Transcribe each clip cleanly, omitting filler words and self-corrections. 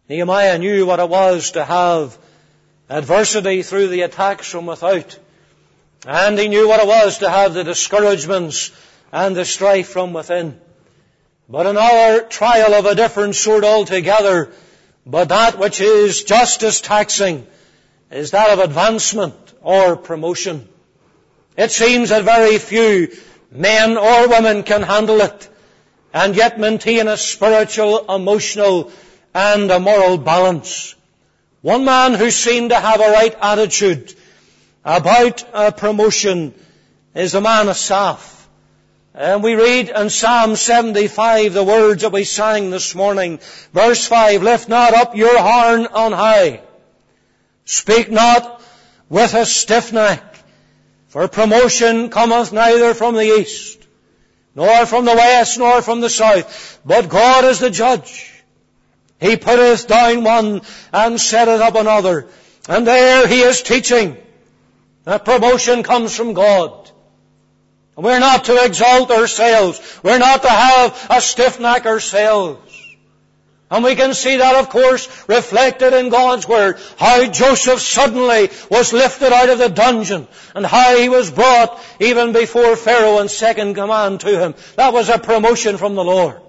Nehemiah knew what it was to have adversity through the attacks from without. And he knew what it was to have the discouragements and the strife from within. But another trial of a different sort altogether, but that which is just as taxing, is that of advancement or promotion. It seems that very few men or women can handle it and yet maintain a spiritual, emotional and a moral balance. One man who seemed to have a right attitude about promotion is the man Asaph. And we read in Psalm 75 the words that we sang this morning. Verse 5, lift not up your horn on high. Speak not with a stiff neck. For promotion cometh neither from the east, nor from the west, nor from the south. But God is the judge. He putteth down one and setteth up another. And there he is teaching that promotion comes from God. We're not to exalt ourselves. We're not to have a stiff neck ourselves. And we can see that, of course, reflected in God's Word. How Joseph suddenly was lifted out of the dungeon, and how he was brought even before Pharaoh in second command to him. That was a promotion from the Lord.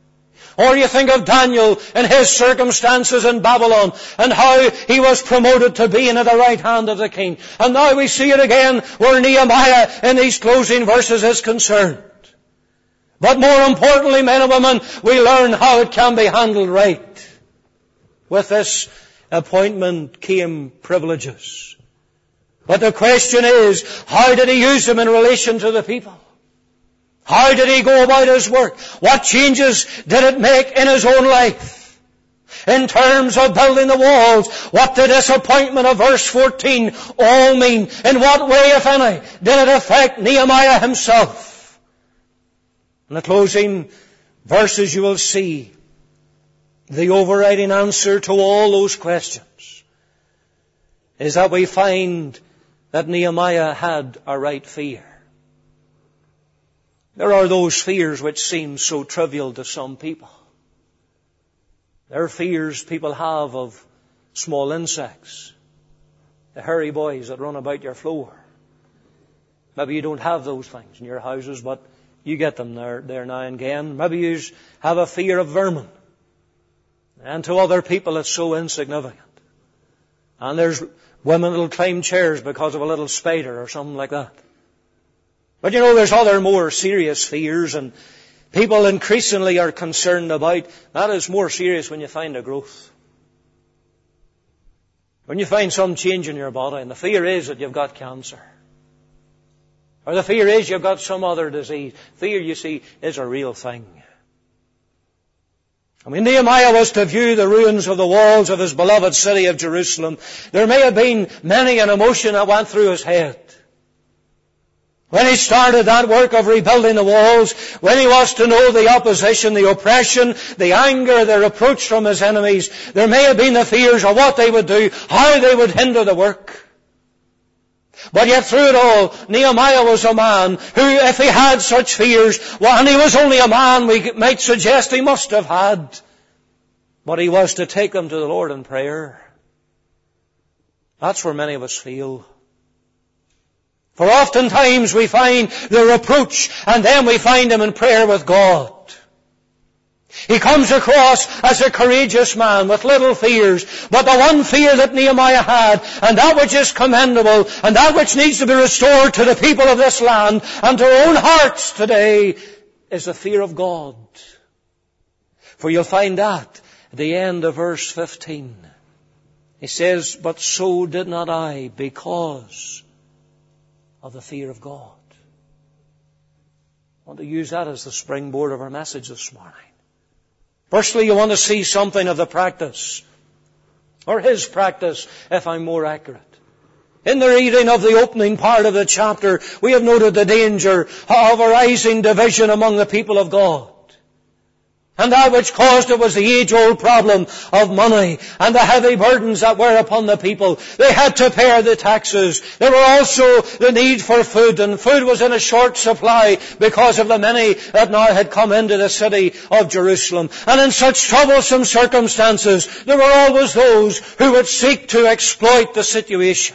Or you think of Daniel and his circumstances in Babylon, and how he was promoted to being at the right hand of the king. And now we see it again where Nehemiah in these closing verses is concerned. But more importantly, men and women, we learn how it can be handled right. With this appointment came privileges. But the question is, how did he use them in relation to the people? How did he go about his work? What changes did it make in his own life? In terms of building the walls, what did this appointment of verse 14 all mean? In what way, if any, did it affect Nehemiah himself? In the closing verses you will see the overriding answer to all those questions is that we find that Nehemiah had a right fear. There are those fears which seem so trivial to some people. There are fears people have of small insects, the hairy boys that run about your floor. Maybe you don't have those things in your houses, but you get them there now and again. Maybe you have a fear of vermin. And to other people it's so insignificant. And there's women that will climb chairs because of a little spider or something like that. But you know, there's other more serious fears, and people increasingly are concerned about. That is more serious when you find a growth. When you find some change in your body, and the fear is that you've got cancer. Or the fear is you've got some other disease. Fear, you see, is a real thing. I mean, Nehemiah was to view the ruins of the walls of his beloved city of Jerusalem. There may have been many an emotion that went through his head. When he started that work of rebuilding the walls, when he was to know the opposition, the oppression, the anger, the reproach from his enemies, there may have been the fears of what they would do, how they would hinder the work. But yet through it all, Nehemiah was a man who, if he had such fears, well, and he was only a man, we might suggest he must have had, but he was to take them to the Lord in prayer. That's where many of us feel. For oftentimes we find the reproach, and then we find him in prayer with God. He comes across as a courageous man with little fears, but the one fear that Nehemiah had, and that which is commendable, and that which needs to be restored to the people of this land, and to our own hearts today, is the fear of God. For you'll find that at the end of verse 15. He says, but so did not I, because of the fear of God. I want to use that as the springboard of our message this morning. Firstly, you want to see something of the practice, or his practice, if I'm more accurate. In the reading of the opening part of the chapter, we have noted the danger of a rising division among the people of God. And that which caused it was the age-old problem of money and the heavy burdens that were upon the people. They had to pay the taxes. There were also the need for food, and food was in a short supply because of the many that now had come into the city of Jerusalem. And in such troublesome circumstances, there were always those who would seek to exploit the situation.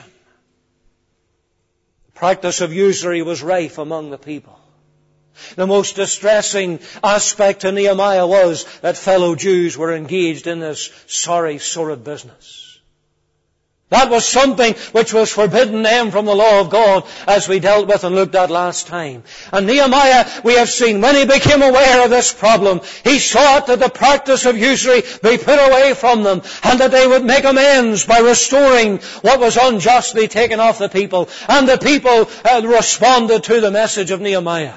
The practice of usury was rife among the people. The most distressing aspect to Nehemiah was that fellow Jews were engaged in this sorry, sordid business. That was something which was forbidden them from the law of God, as we dealt with and looked at last time. And Nehemiah, we have seen, when he became aware of this problem, he sought that the practice of usury be put away from them, and that they would make amends by restoring what was unjustly taken off the people. And the people had responded to the message of Nehemiah.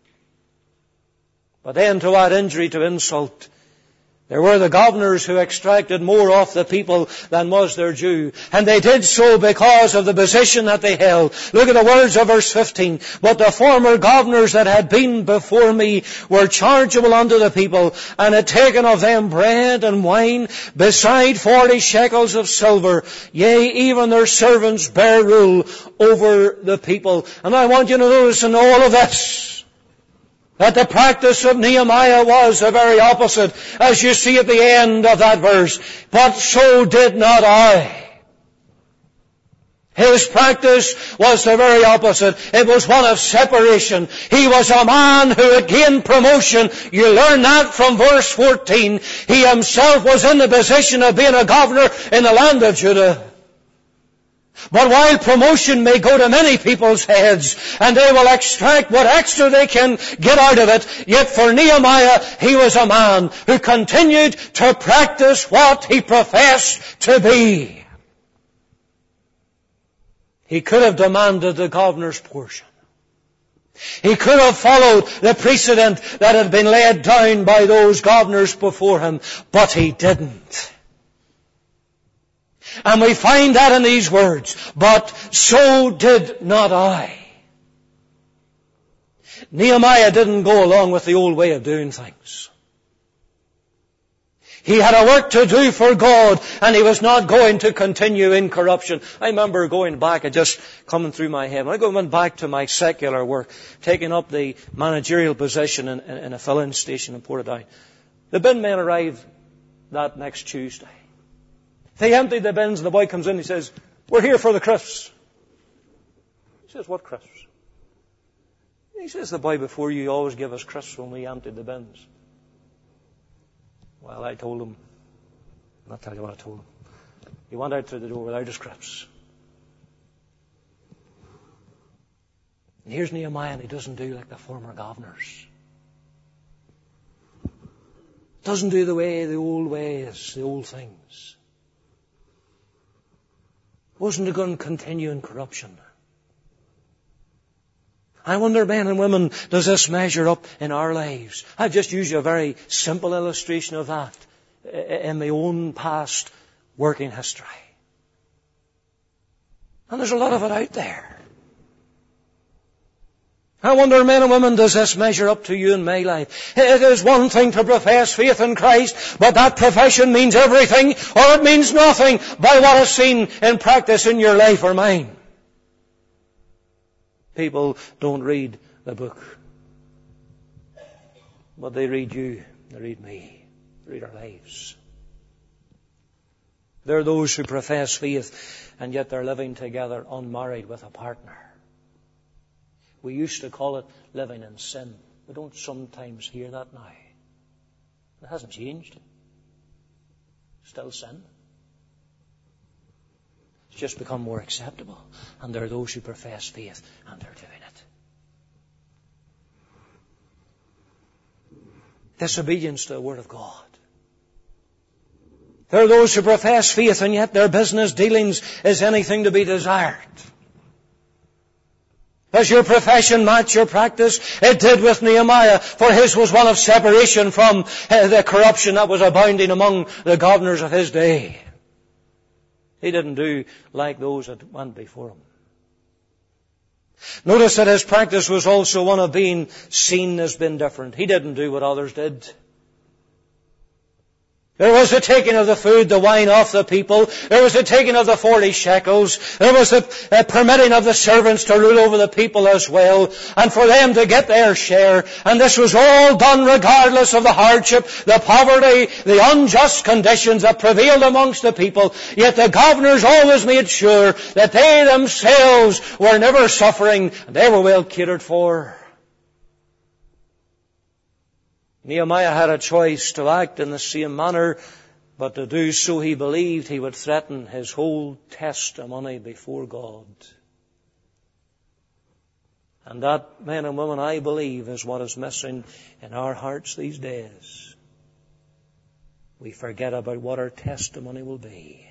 But then, to add injury to insult, there were the governors who extracted more off the people than was their due. And they did so because of the position that they held. Look at the words of verse 15. But the former governors that had been before me were chargeable unto the people, and had taken of them bread and wine, beside 40 shekels of silver. Yea, even their servants bare rule over the people. And I want you to notice in all of this, that the practice of Nehemiah was the very opposite, as you see at the end of that verse. But so did not I. His practice was the very opposite. It was one of separation. He was a man who had gained promotion. You learn that from verse 14. He himself was in the position of being a governor in the land of Judah. But while promotion may go to many people's heads, and they will extract what extra they can get out of it, yet for Nehemiah, he was a man who continued to practice what he professed to be. He could have demanded the governor's portion. He could have followed the precedent that had been laid down by those governors before him, but he didn't. And we find that in these words, but so did not I. Nehemiah didn't go along with the old way of doing things. He had a work to do for God, and he was not going to continue in corruption. I remember going back, it just coming through my head. When I went back to my secular work, taking up the managerial position in a filling station in Portadown, the bin men arrived that next Tuesday. They emptied the bins, and the boy comes in and he says, "We're here for the crisps." He says, "What crisps?" He says, "The boy before you always give us crisps when we emptied the bins." Well, I told him, I'll tell you what I told him. He went out through the door without his crisps. And here's Nehemiah, and he doesn't do like the former governors. Doesn't do the old ways, the old things. Wasn't going to continue in corruption. I wonder, men and women, does this measure up in our lives? I've just used you a very simple illustration of that in my own past working history. And there's a lot of it out there. I wonder, men and women, does this measure up to you in my life? It is one thing to profess faith in Christ, but that profession means everything, or it means nothing by what is seen in practice in your life or mine. People don't read the book, but they read you, they read me, they read our lives. There are those who profess faith, and yet they're living together unmarried with a partner. We used to call it living in sin. We don't sometimes hear that now. It hasn't changed. Still sin. It's just become more acceptable. And there are those who profess faith, and they're doing it. Disobedience to the Word of God. There are those who profess faith, and yet their business dealings is anything to be desired. Does your profession match your practice? It did with Nehemiah, for his was one of separation from the corruption that was abounding among the governors of his day. He didn't do like those that went before him. Notice that his practice was also one of being seen as being different. He didn't do what others did. There was the taking of the food, the wine off the people. There was the taking of the 40 shekels. There was the permitting of the servants to rule over the people as well, and for them to get their share. And this was all done regardless of the hardship, the poverty, the unjust conditions that prevailed amongst the people. Yet the governors always made sure that they themselves were never suffering, and they were well catered for. Nehemiah had a choice to act in the same manner, but to do so he believed he would threaten his whole testimony before God. And that, men and women, I believe, is what is missing in our hearts these days. We forget about what our testimony will be.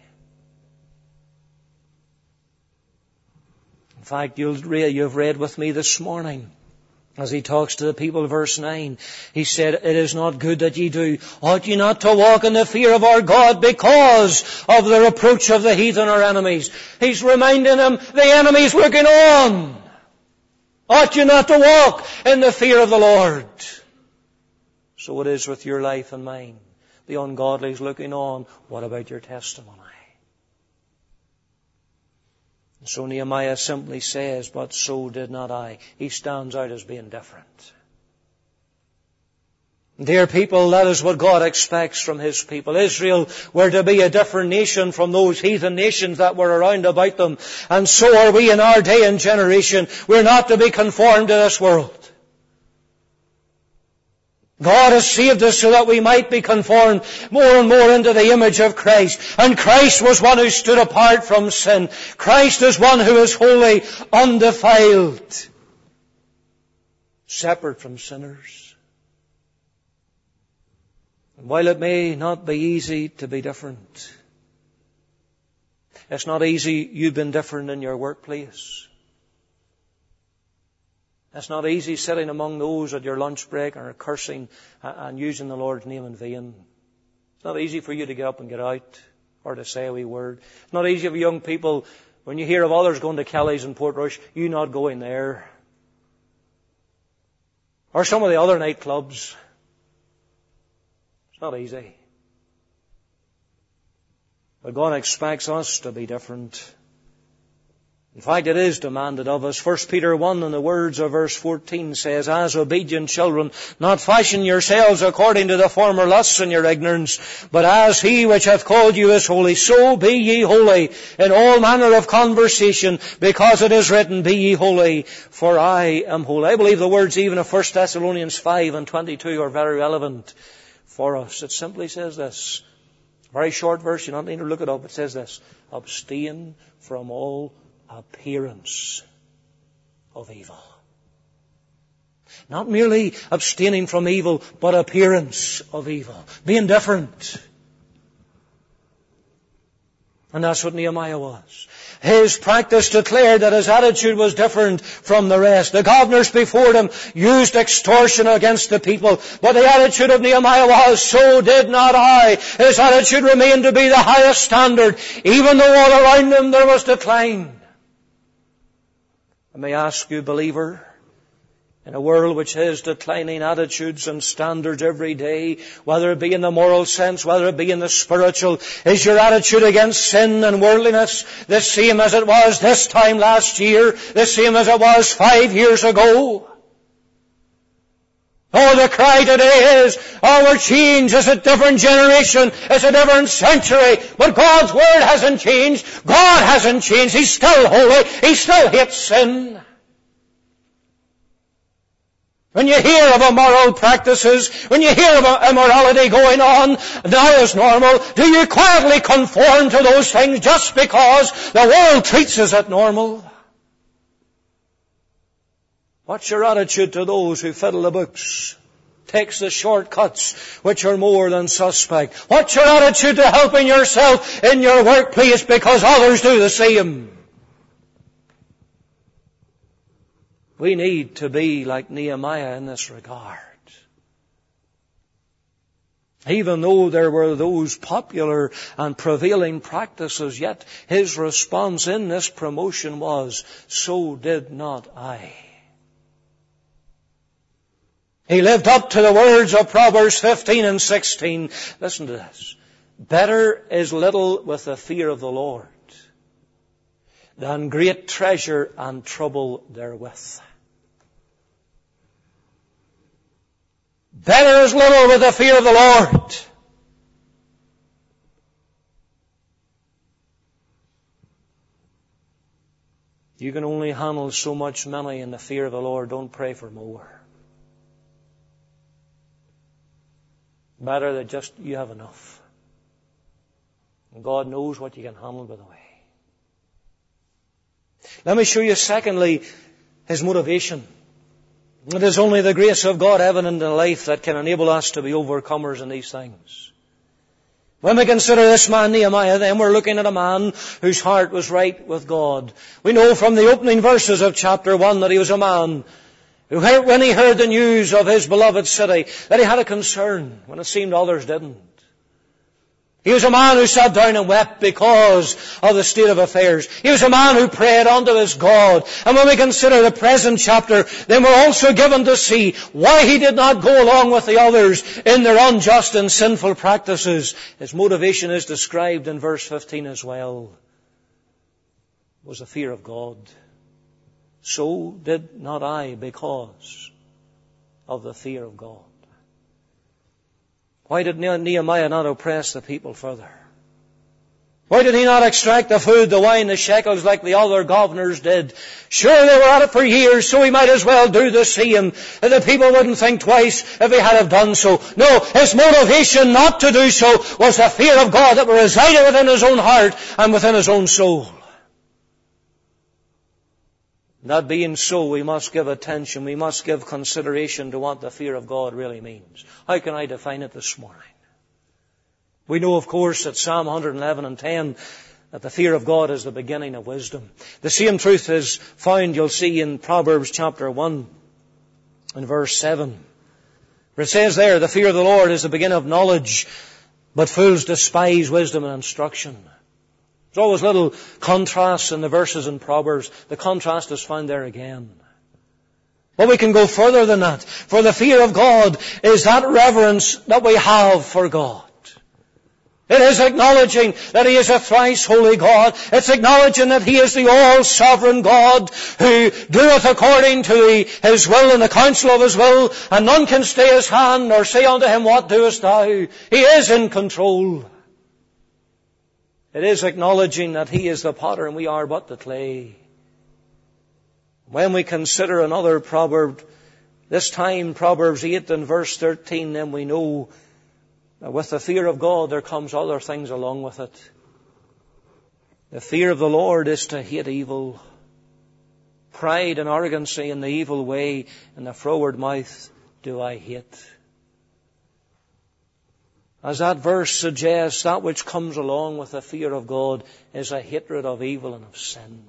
In fact, you've read with me this morning, as he talks to the people, verse 9, he said, "It is not good that ye do. Ought ye not to walk in the fear of our God because of the reproach of the heathen, our enemies?" He's reminding them, the enemy's looking on. Ought you not to walk in the fear of the Lord? So it is with your life and mine. The ungodly is looking on. What about your testimony? So Nehemiah simply says, "But so did not I." He stands out as being different. Dear people, that is what God expects from His people. Israel were to be a different nation from those heathen nations that were around about them. And so are we in our day and generation. We're not to be conformed to this world. God has saved us so that we might be conformed more and more into the image of Christ. And Christ was one who stood apart from sin. Christ is one who is holy, undefiled, separate from sinners. And while it may not be easy to be different, it's not easy you've been different in your workplace. It's not easy sitting among those at your lunch break and are cursing and using the Lord's name in vain. It's not easy for you to get up and get out or to say a wee word. It's not easy for young people, when you hear of others going to Kelly's and Portrush, you not going there. Or some of the other nightclubs. It's not easy. But God expects us to be different. In fact, it is demanded of us. 1 Peter 1 in the words of verse 14 says, "As obedient children, not fashion yourselves according to the former lusts in your ignorance, but as He which hath called you is holy, so be ye holy in all manner of conversation, because it is written, Be ye holy, for I am holy." I believe the words even of 1 Thessalonians 5 and 22 are very relevant for us. It simply says this. Very short verse, you don't need to look it up. It says this: "Abstain from all appearance of evil." Not merely abstaining from evil, but appearance of evil. Being different. And that's what Nehemiah was. His practice declared that his attitude was different from the rest. The governors before him used extortion against the people, but the attitude of Nehemiah was, "So did not I." His attitude remained to be the highest standard, even though all around him there was decline. I may ask you, believer, in a world which has declining attitudes and standards every day, whether it be in the moral sense, whether it be in the spiritual, is your attitude against sin and worldliness the same as it was this time last year, the same as it was 5 years ago? Oh, the cry today is, we're changed. It's a different generation. It's a different century. But God's Word hasn't changed. God hasn't changed. He's still holy. He still hates sin. When you hear of immoral practices, when you hear of immorality going on now as normal, do you quietly conform to those things just because the world treats us as normal? What's your attitude to those who fiddle the books, takes the shortcuts which are more than suspect? What's your attitude to helping yourself in your workplace because others do the same? We need to be like Nehemiah in this regard. Even though there were those popular and prevailing practices, yet his response in this promotion was, "So did not I." He lived up to the words of Proverbs 15 and 16. Listen to this. Better is little with the fear of the Lord than great treasure and trouble therewith. Better is little with the fear of the Lord. You can only handle so much money in the fear of the Lord. Don't pray for more. Better that just you have enough. And God knows what you can handle by the way. Let me show you, secondly, His motivation. It is only the grace of God evident in life that can enable us to be overcomers in these things. When we consider this man Nehemiah, then we're looking at a man whose heart was right with God. We know from the opening verses of chapter 1 that he was a man who, when he heard the news of his beloved city, that he had a concern when it seemed others didn't. He was a man who sat down and wept because of the state of affairs. He was a man who prayed unto his God. And when we consider the present chapter, then we're also given to see why he did not go along with the others in their unjust and sinful practices. His motivation is described in verse 15 as well. It was the fear of God. So did not I because of the fear of God. Why did Nehemiah not oppress the people further? Why did he not extract the food, the wine, the shekels like the other governors did? Sure, they were at it for years, so he might as well do the same. And the people wouldn't think twice if he had have done so. No, his motivation not to do so was the fear of God that resided within his own heart and within his own soul. That being so, we must give attention, we must give consideration to what the fear of God really means. How can I define it this morning? We know, of course, that Psalm 111 and 10, that the fear of God is the beginning of wisdom. The same truth is found, you'll see, in Proverbs chapter 1 and verse 7. Where it says there, the fear of the Lord is the beginning of knowledge, but fools despise wisdom and instruction. There's always little contrasts in the verses in Proverbs. The contrast is found there again. But we can go further than that. For the fear of God is that reverence that we have for God. It is acknowledging that He is a thrice holy God. It's acknowledging that He is the all-sovereign God who doeth according to His will and the counsel of His will, and none can stay His hand nor say unto Him, what doest thou? He is in control. It is acknowledging that He is the potter and we are but the clay. When we consider another proverb, this time Proverbs 8 and verse 13, then we know that with the fear of God there comes other things along with it. The fear of the Lord is to hate evil. Pride and arrogancy in the evil way and the froward mouth do I hate. As that verse suggests, that which comes along with the fear of God is a hatred of evil and of sin.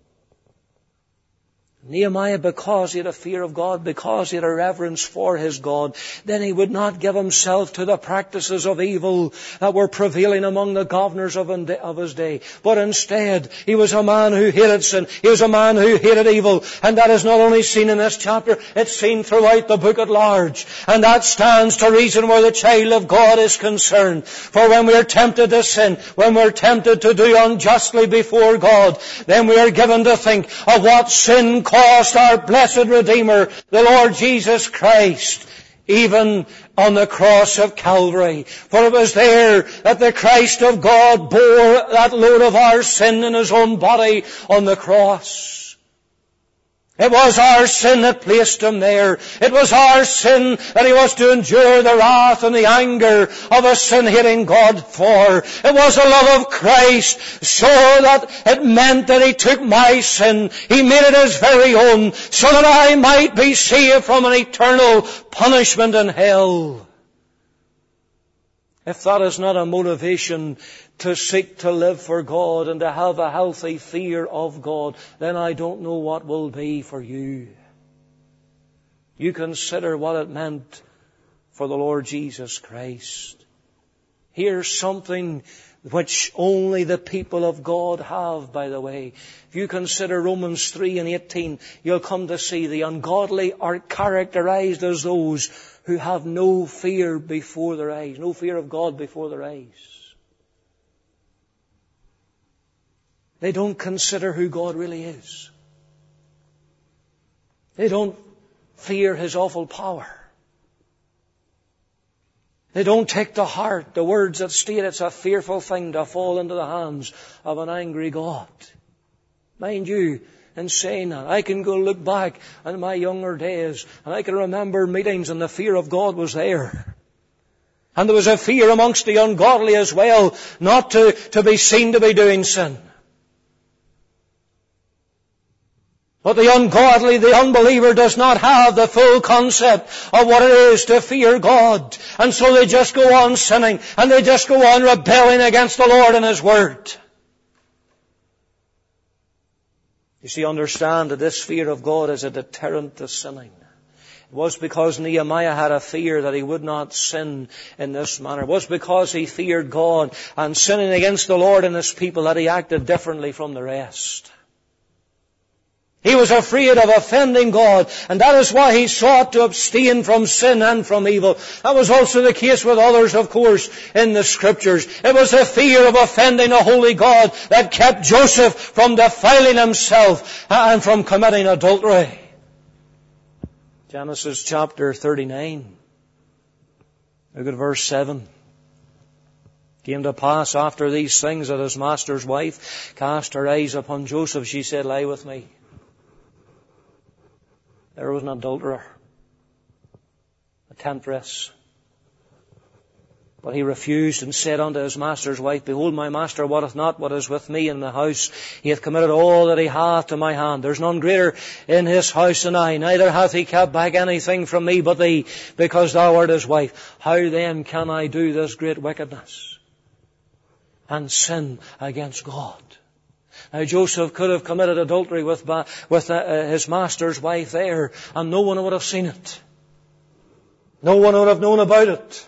Nehemiah, because he had a fear of God, because he had a reverence for his God, then he would not give himself to the practices of evil that were prevailing among the governors of his day. But instead, he was a man who hated sin. He was a man who hated evil. And that is not only seen in this chapter, it's seen throughout the book at large. And that stands to reason where the child of God is concerned. For when we are tempted to sin, when we are tempted to do unjustly before God, then we are given to think of what sin cost our blessed Redeemer, the Lord Jesus Christ, even on the cross of Calvary. For it was there that the Christ of God bore that load of our sin in His own body on the cross. It was our sin that placed Him there. It was our sin that He was to endure the wrath and the anger of a sin-hating God for. It was the love of Christ, so that it meant that He took my sin. He made it His very own, so that I might be saved from an eternal punishment in hell. If that is not a motivation to seek to live for God and to have a healthy fear of God, then I don't know what will be for you. You consider what it meant for the Lord Jesus Christ. Here's something which only the people of God have, by the way. If you consider Romans 3 and 18, you'll come to see the ungodly are characterized as those who have no fear before their eyes, no fear of God before their eyes. They don't consider who God really is. They don't fear His awful power. They don't take to heart the words that state it's a fearful thing to fall into the hands of an angry God. Mind you, in saying that, I can go look back on my younger days and I can remember meetings and the fear of God was there. And there was a fear amongst the ungodly as well, not to be seen to be doing sin. But the ungodly, the unbeliever does not have the full concept of what it is to fear God. And so they just go on sinning and they just go on rebelling against the Lord and His Word. You see, understand that this fear of God is a deterrent to sinning. It was because Nehemiah had a fear that he would not sin in this manner. It was because he feared God and sinning against the Lord and His people that he acted differently from the rest. He was afraid of offending God, and that is why he sought to abstain from sin and from evil. That was also the case with others, of course, in the Scriptures. It was the fear of offending a holy God that kept Joseph from defiling himself and from committing adultery. Genesis chapter 39. Look at verse 7. It came to pass after these things that his master's wife cast her eyes upon Joseph. She said, "Lie with me." There was an adulterer, a temptress. But he refused and said unto his master's wife, "Behold, my master wotteth not what is with me in the house. He hath committed all that he hath to my hand. There is none greater in his house than I. Neither hath he kept back anything from me but thee, because thou art his wife. How then can I do this great wickedness and sin against God?" Now Joseph could have committed adultery with his master's wife there, and no one would have seen it. No one would have known about it.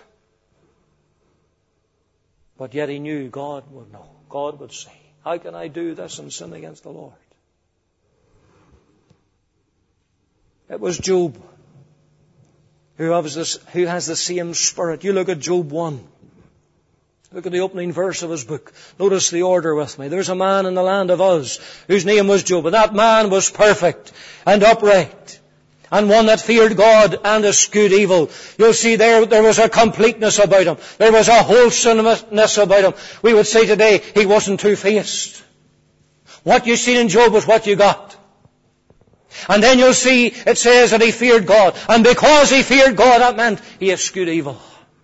But yet he knew God would know. God would see. How can I do this and sin against the Lord? It was Job who has the same spirit. You look at Job 1. Look at the opening verse of his book. Notice the order with me. There's a man in the land of Uz whose name was Job. And that man was perfect and upright and one that feared God and eschewed evil. You'll see there was a completeness about him. There was a wholesomeness about him. We would say today he wasn't two-faced. What you seen in Job was what you got. And then you'll see it says that he feared God. And because he feared God, that meant he eschewed evil.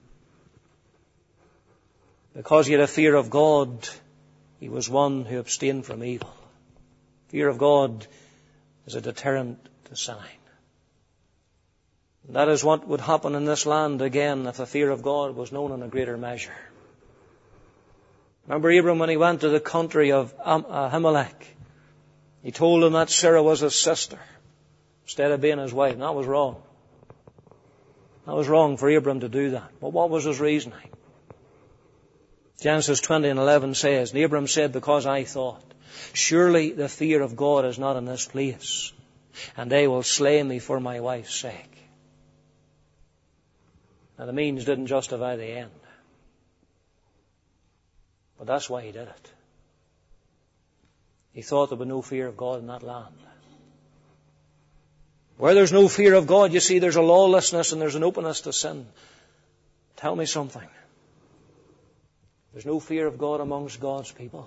Because he had a fear of God, he was one who abstained from evil. Fear of God is a deterrent to sinning. And that is what would happen in this land again if the fear of God was known in a greater measure. Remember Abram when he went to the country of Ahimelech. He told him that Sarah was his sister instead of being his wife. And that was wrong. That was wrong for Abram to do that. But what was his reasoning? Genesis 20:11 says, "And Abram said, because I thought, surely the fear of God is not in this place, and they will slay me for my wife's sake." Now the means didn't justify the end. But that's why he did it. He thought there would be no fear of God in that land. Where there's no fear of God, you see, there's a lawlessness and there's an openness to sin. Tell me something. There's no fear of God amongst God's people.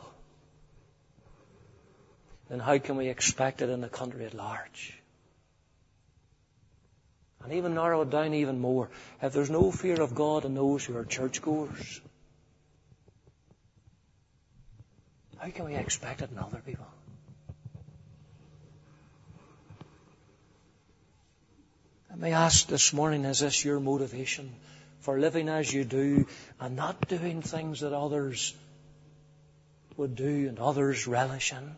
Then how can we expect it in the country at large? And even narrow it down even more. If there's no fear of God in those who are churchgoers, how can we expect it in other people? Let me ask this morning, is this your motivation for living as you do and not doing things that others would do and others relish in?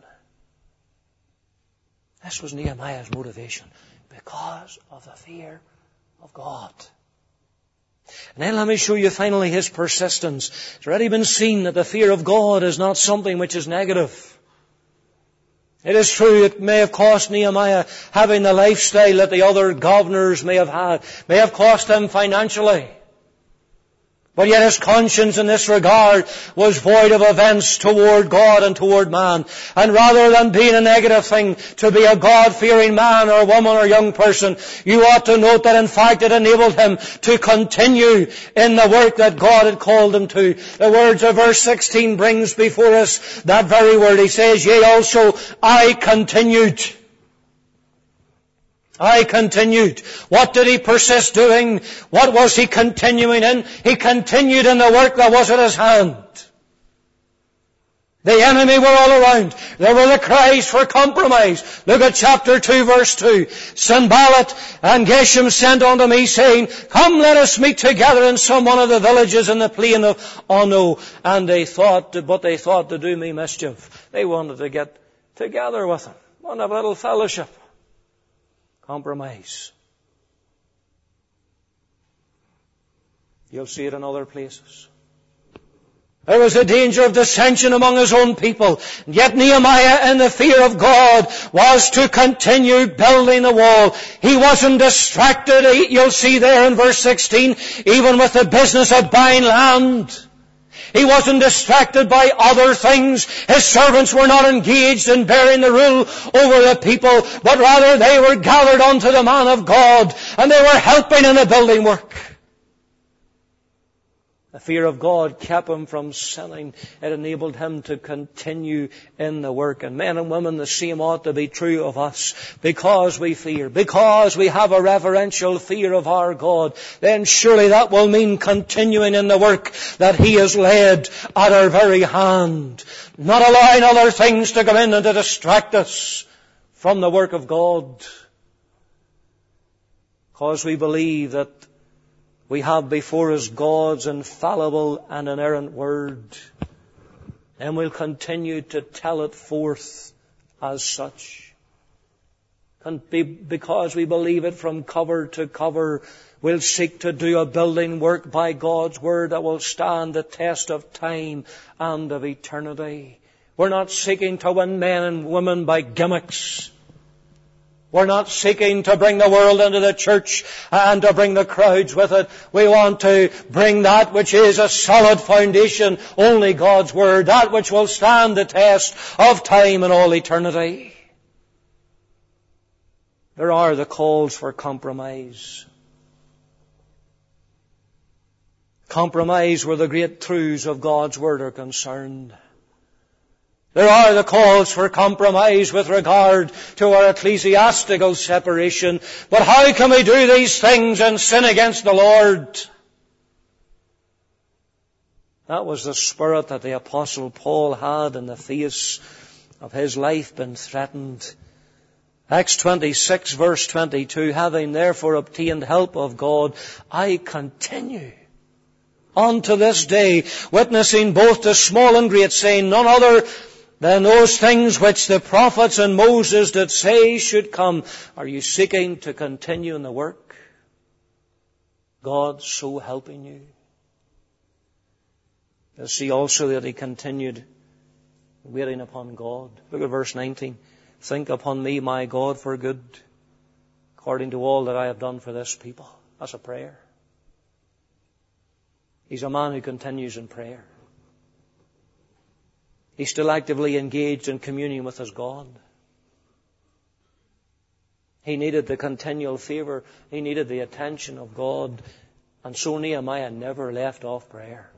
This was Nehemiah's motivation, because of the fear of God. And then let me show you finally his persistence. It's already been seen that the fear of God is not something which is negative. It is true, it may have cost Nehemiah having the lifestyle that the other governors may have had. May have cost him financially. But yet his conscience in this regard was void of offence toward God and toward man. And rather than being a negative thing to be a God-fearing man or woman or young person, you ought to note that in fact it enabled him to continue in the work that God had called him to. The words of verse 16 brings before us that very word. He says, yea, also I continued. I continued. What did he persist doing? What was he continuing in? He continued in the work that was at his hand. The enemy were all around. There were the cries for compromise. Look at chapter 2, verse 2. Sanballat and Geshem sent unto me, saying, come, let us meet together in some one of the villages in the plain of Ono. And they thought to do me mischief. They wanted to get together with him. Want a little fellowship. Compromise. You'll see it in other places. There was a danger of dissension among his own people. Yet Nehemiah, in the fear of God, was to continue building the wall. He wasn't distracted, you'll see there in verse 16, even with the business of buying land. He wasn't distracted by other things. His servants were not engaged in bearing the rule over the people, but rather they were gathered unto the man of God, and they were helping in the building work. The fear of God kept him from sinning. It enabled him to continue in the work. And men and women, the same ought to be true of us. Because we fear, because we have a reverential fear of our God, then surely that will mean continuing in the work that He has led at our very hand. Not allowing other things to come in and to distract us from the work of God. Because we believe that we have before us God's infallible and inerrant Word. And we'll continue to tell it forth as such. And because we believe it from cover to cover, we'll seek to do a building work by God's Word that will stand the test of time and of eternity. We're not seeking to win men and women by gimmicks. We're not seeking to bring the world into the church and to bring the crowds with it. We want to bring that which is a solid foundation, only God's Word, that which will stand the test of time and all eternity. There are the calls for compromise. Compromise where the great truths of God's Word are concerned. There are the calls for compromise with regard to our ecclesiastical separation. But how can we do these things and sin against the Lord? That was the spirit that the Apostle Paul had in the face of his life being threatened. Acts 26 verse 22, having therefore obtained help of God, I continue unto this day, witnessing both to small and great, saying none other than those things which the prophets and Moses did say should come. Are you seeking to continue in the work? God so helping you. You'll see also that he continued waiting upon God. Look at verse 19. Think upon me, my God, for good, according to all that I have done for this people. That's a prayer. He's a man who continues in prayer. He's still actively engaged in communion with his God. He needed the continual favor. He needed the attention of God. And so Nehemiah never left off prayer.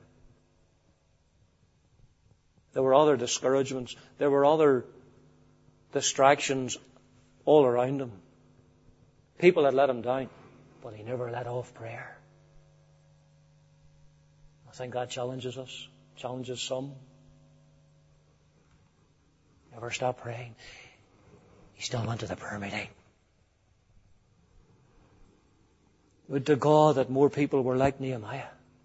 There were other discouragements. There were other distractions all around him. People had let him down, but he never let off prayer. I think that challenges us, challenges some. Never stop praying. He still went to the prayer meeting. Would to God that more people were like Nehemiah.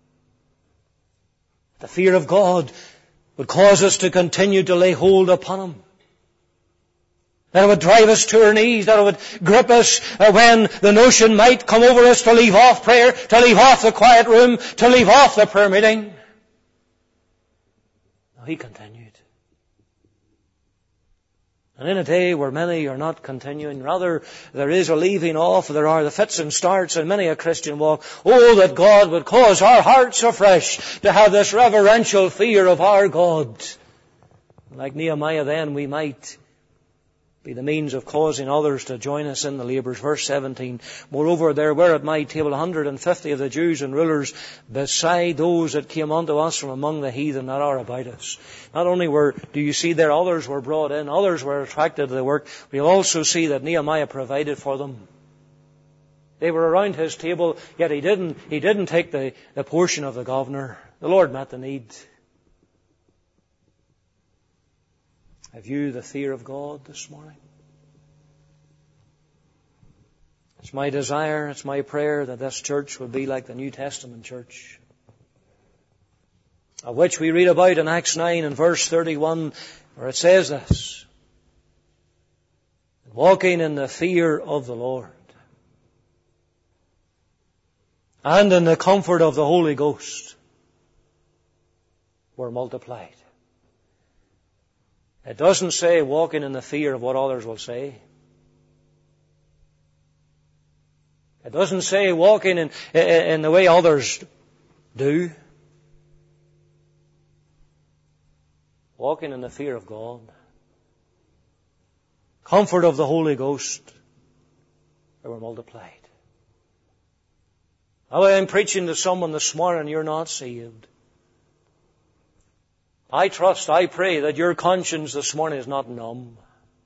The fear of God would cause us to continue to lay hold upon Him. That it would drive us to our knees, that it would grip us when the notion might come over us to leave off prayer, to leave off the quiet room, to leave off the prayer meeting. No, he continued. And in a day where many are not continuing, rather there is a leaving off, there are the fits and starts in many a Christian walk. Oh, that God would cause our hearts afresh to have this reverential fear of our God. Like Nehemiah then, we might be the means of causing others to join us in the labours. Verse 17, moreover, there were at my table 150 of the Jews and rulers, beside those that came unto us from among the heathen that are about us. Not only do you see there others were brought in, others were attracted to the work, but you'll also see that Nehemiah provided for them. They were around his table, yet he didn't take the portion of the governor. The Lord met the need. Have you the fear of God this morning? It's my desire, it's my prayer that this church would be like the New Testament church, of which we read about in Acts 9 and verse 31, where it says this, walking in the fear of the Lord and in the comfort of the Holy Ghost were multiplied. It doesn't say walking in the fear of what others will say. It doesn't say walking in the way others do. Walking in the fear of God. Comfort of the Holy Ghost. They were multiplied. Oh, I'm preaching to someone this morning, you're not saved. I trust, I pray that your conscience this morning is not numb.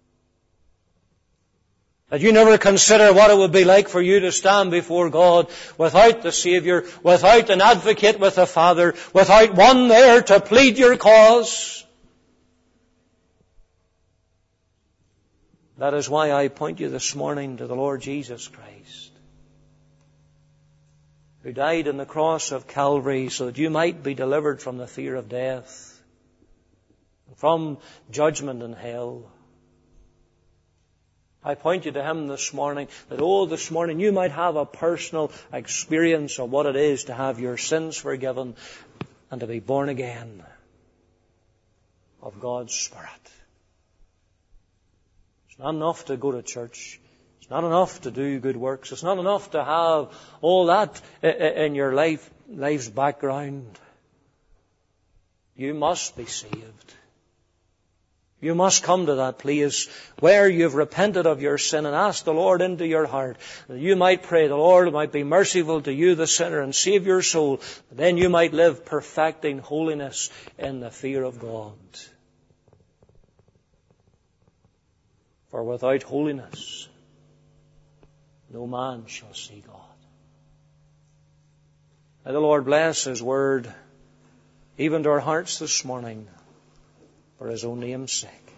That you never consider what it would be like for you to stand before God without the Saviour, without an advocate with the Father, without one there to plead your cause. That is why I point you this morning to the Lord Jesus Christ, who died on the cross of Calvary so that you might be delivered from the fear of death, from judgment in hell. I point you to Him this morning, that this morning you might have a personal experience of what it is to have your sins forgiven and to be born again of God's Spirit. It's not enough to go to church. It's not enough to do good works. It's not enough to have all that in your life's background. You must be saved. You must come to that place where you've repented of your sin and asked the Lord into your heart, that you might pray the Lord might be merciful to you, the sinner, and save your soul. Then you might live perfecting holiness in the fear of God. For without holiness, no man shall see God. May the Lord bless His word, even to our hearts this morning, for His own name's sake.